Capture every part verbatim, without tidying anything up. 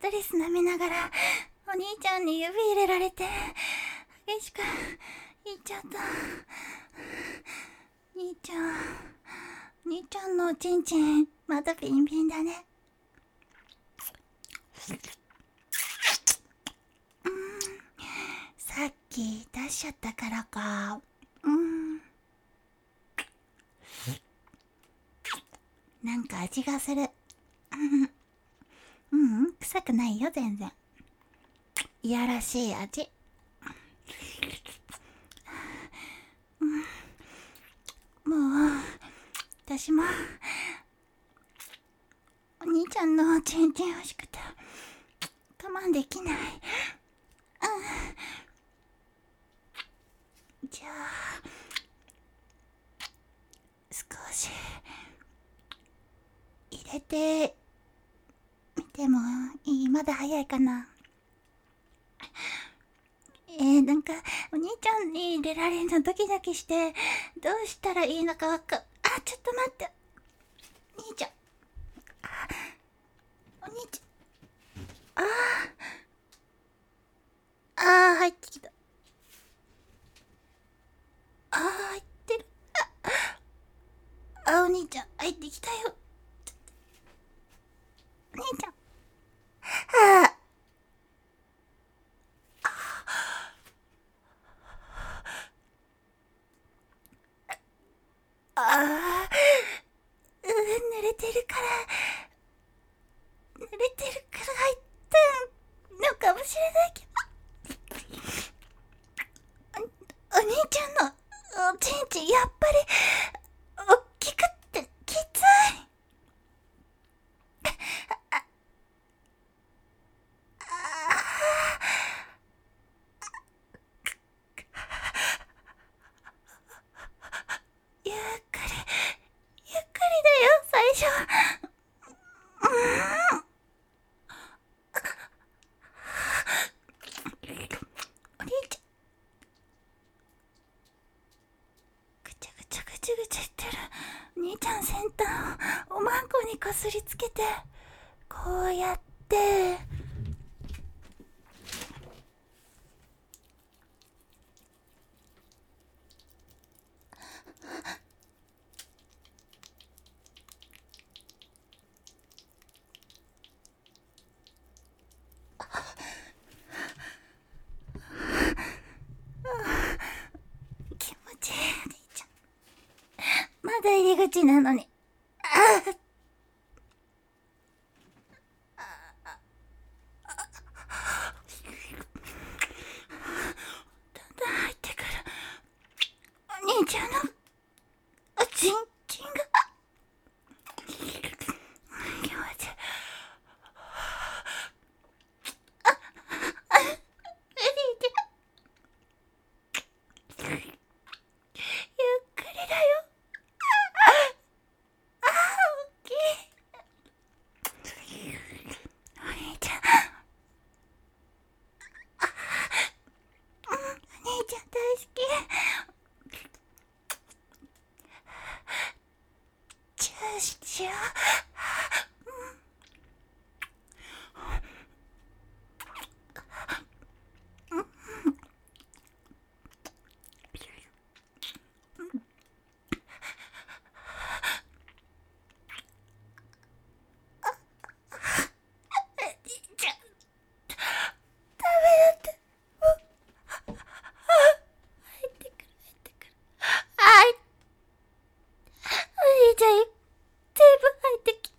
トリス舐めながらお兄ちゃんに指入れられて激しく言っちゃった。兄ちゃん兄ちゃんのおちんちんまだビンビンだね。うん、さっき出しちゃったからか。うんなんか味がする。うん、うん、臭くないよ全然。いやらしい味。うん、もう私もお兄ちゃんのちんちん欲しくて我慢できない。うん、じゃあ少し入れてみてもいい？まだ早いかな。えー、なんかお兄ちゃんに入れられるのドキドキしてどうしたらいいのかわか。あ、ちょっと待って、兄ちゃん。あ、お兄ちゃん。あーあー入ってきた。あー入ってる。ああ、お兄ちゃん入ってきたよ。お兄ちゃん。ああああ、うん、濡れてるから、濡れてるから入ったのかもしれないけど、お、お兄ちゃんのおちんちんやっぱりおっきくってきつい。ゆっくりゆっくりだよ最初。うん、お兄ちゃんぐちゃぐちゃぐちゃぐちゃ言ってる。兄ちゃん先端をおまんこにこすりつけてこうやって気持ちいい。お兄ちゃんまだ入り口なのに。ああ、だんだん入ってくる。お兄ちゃんのおちんちんが気持ちいい。お兄ちゃんゆっくりだよ。ああ、大きい。お兄ちゃん、うん、お兄ちゃん大好き。チューしよう。兄ちゃんダメだって。入ってくる入ってくる。あい、お兄ちゃん全部入ってき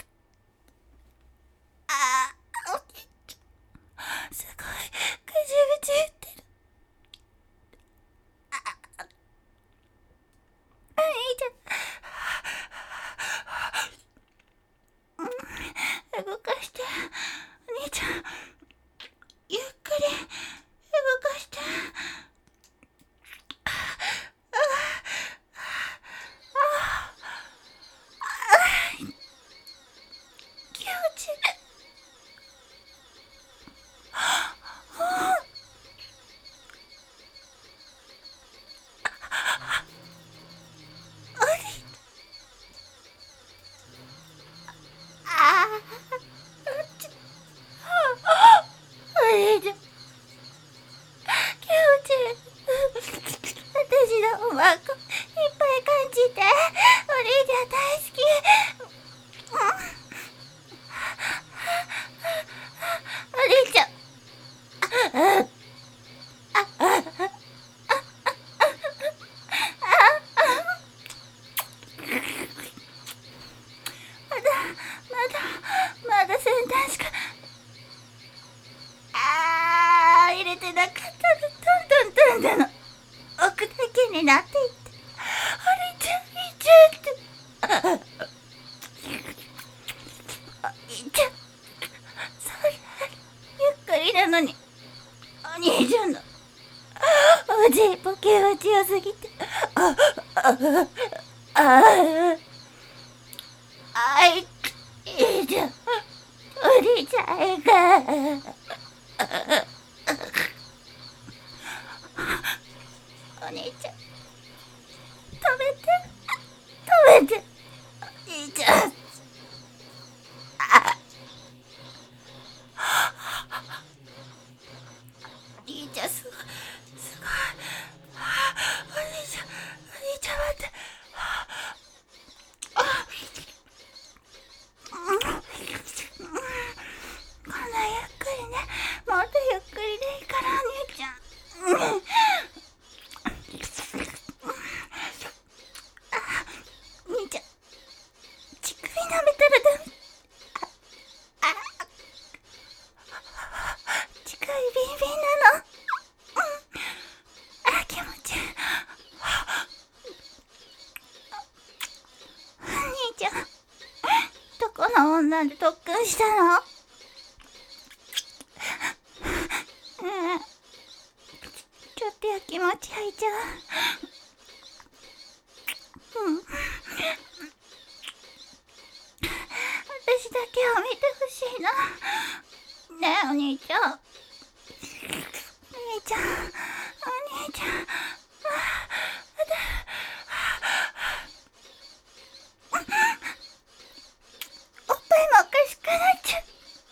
ちよすぎて、あ、あ、あ、あ、あい、いいじゃん、お兄ちゃんが、お兄ちゃん、止めて、止めて、お兄ちゃん、あ、お兄ちゃん、すごい、すごい、お兄ちゃん、お兄ちゃん待って、こんなゆっくりね、もっとゆっくりでいいからお兄ちゃん。兄ちゃん、乳首舐めたらダメ。あ、乳首ビンビンなの。あ、気持ちいい。兄ちゃん、どこの女で特訓したの？ちょっとやきもち焼いちゃう。うん。私だけを見てほしいな。ねえ、お兄ちゃん。お兄ちゃん。お兄ちゃん。おっぱいもおかしくなっちゃう。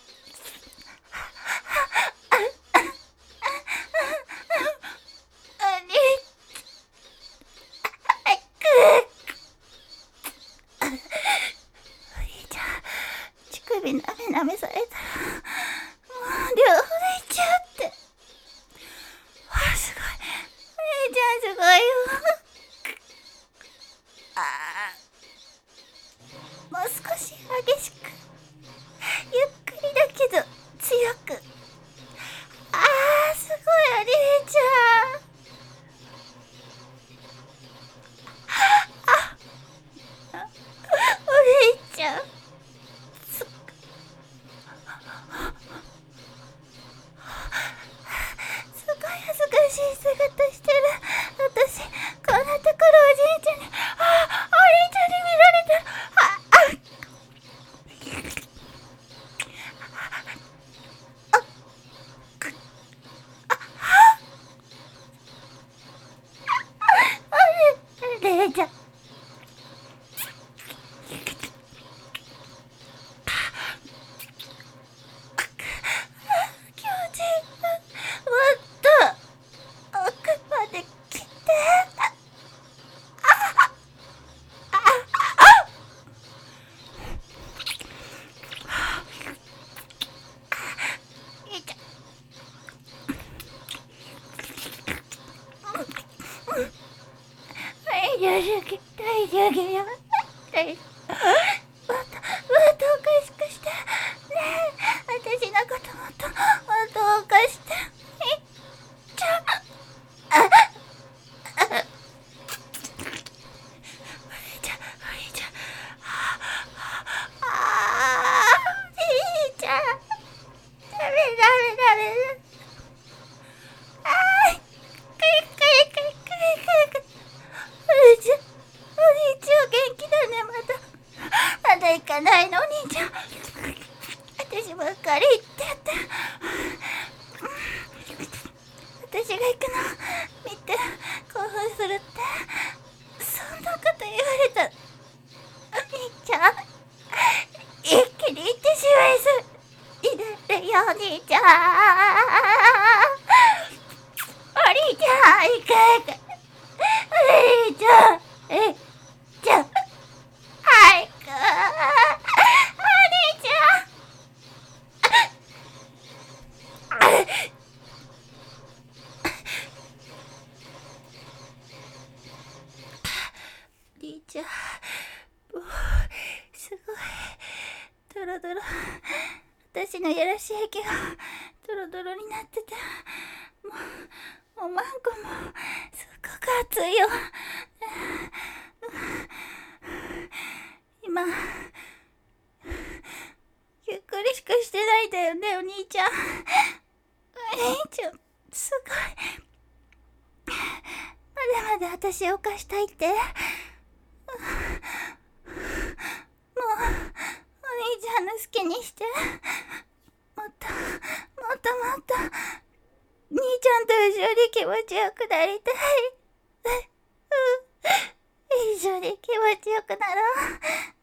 なめなめされたらもう両方でいっちゃうって。わあ、すごい、お姉ちゃんすごいよ。ああ、もう少し激しく、ゆっくりだけど強く。ああ、すごいお姉ちゃん。あ、お姉ちゃん、しい姿してる。私こんなところおじいちゃんに、あ、お兄ちゃんに見られた。あ、あ、あ、あれ、れいちゃん。気持ちいい。もっと奥まで来て。いいじゃん。大丈夫、大丈夫よ。大丈夫。もっと、もっとおかしくして。ねえ、私のこともっと、もっとおかして。いっちゃう。あ、あ、お兄ちゃん、お兄ちゃん。ああ、お兄ちゃん。ダメダメダメ。ああ、かいかいかいかいかいかい。お兄ちゃん、お兄ちゃん元気だね、まだ。まだ行かないの、お兄ちゃん。私ばっかり言ってやった。私が行くの見て興奮するって、そんなこと言われた。お兄ちゃん、一気に行ってしまいそう。いれるよ、お兄ちゃん。お兄ちゃん、行く行く。お兄ちゃん、えっちゃん、早く。お兄ちゃん。お兄ちゃん、もうすごいドロドロ。私のやらしい液がドロドロになってて、もうもうマンコもすっごく熱いよ。今ゆっくりしかしてないんだよね、お兄ちゃん。お兄ちゃんすごい、ままで私を犯したいって。もう、お兄ちゃんの好きにして。もっと、もっともっと、兄ちゃんと一緒に気持ちよくなりたい。一緒に気持ちよくなろう。